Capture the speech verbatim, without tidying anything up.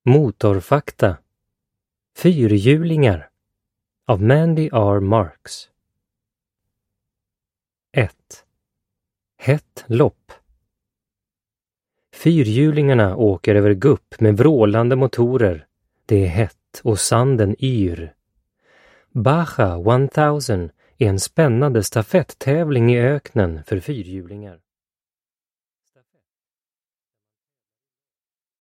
Motorfakta. Fyrhjulingar av Mandy R. Marks. ett. Hett lopp. Fyrhjulingarna åker över gupp med vrålande motorer. Det är hett och sanden yr. Baja tusen är en spännande stafetttävling i öknen för fyrhjulingar.